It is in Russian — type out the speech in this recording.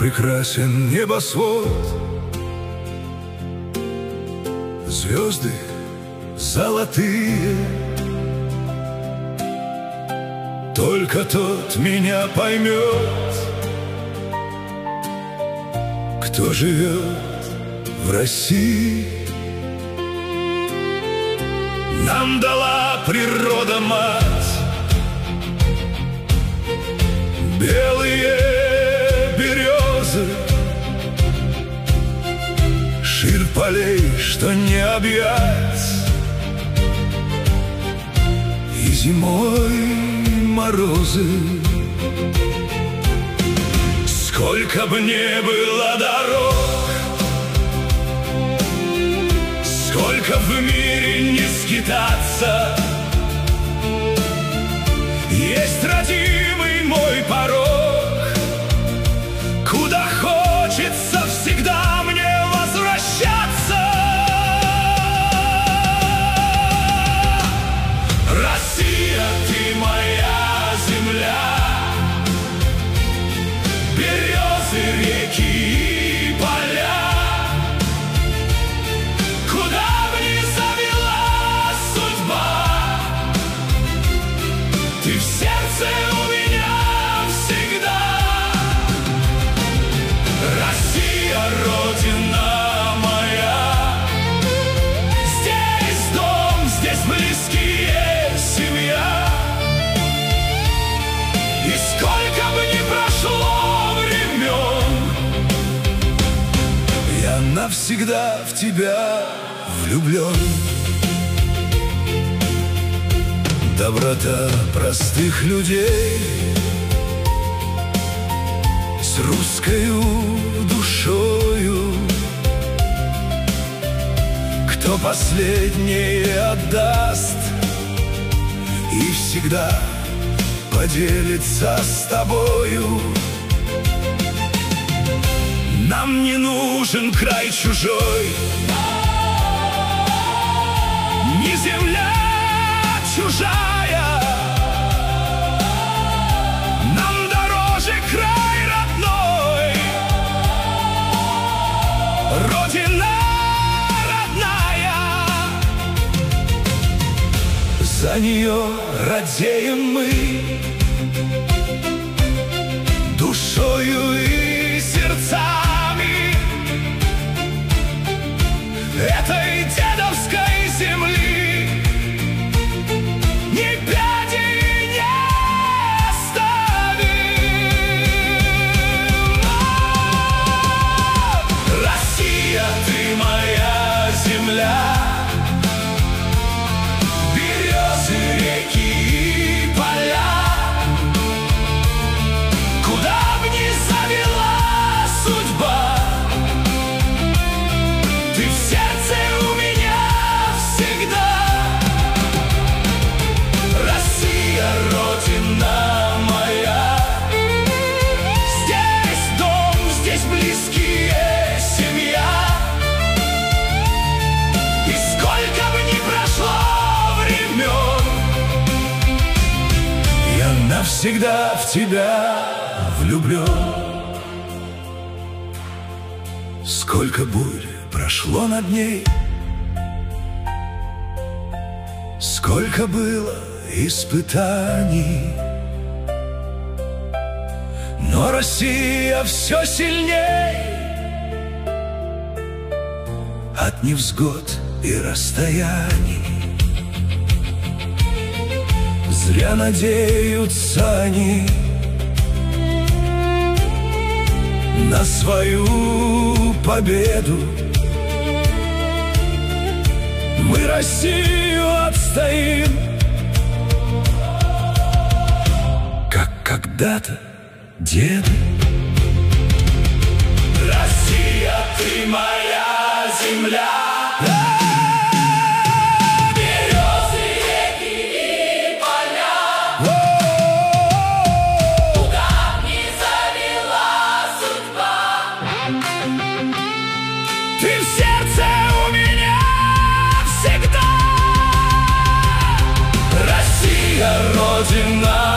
прекрасен небосвод, звезды золотые. Только тот меня поймет, кто живет в России. Нам дала природа мать белые березы, ширь полей, что не объять, и зимой морозы. Сколько бы ни было дорог, сколько в мире не скитаться, есть родимый мой порог, куда хочется всегда мне возвращаться. Россия, ты моя земля, березы, реки и поля. Куда бы ни завела судьба, ты в сердце у меня всегда. Россия, родина моя, здесь дом, здесь близкие, семья. И сколько бы ни прошло времен, я навсегда в тебя влюблен. Доброта простых людей с русскою душою, кто последнее отдаст и всегда поделится с тобою. Нам не нужен край чужой, ни земля чужая. Нам дороже край родной, родина родная. За нее радеем мы душою и сердцами этой дедовской земли. Ни пяди не оставим. Россия, ты моя земля, березы, реки и поля. Куда бы ни завела судьба, ты в сердце у меня всегда. Россия, родина моя, здесь дом, здесь близкие, семья. И сколько бы ни прошло времен, я навсегда в тебя влюблен. Сколько бурь прошло над ней, сколько было испытаний, но Россия все сильней от невзгод и расстояний. Зря надеются они на свою победу. Мы Россию отстоим, как когда-то деды. Россия, ты моя земля, березы, реки и поля. Куда б ни завела судьба, ты в сердце у меня всегда. Россия, родина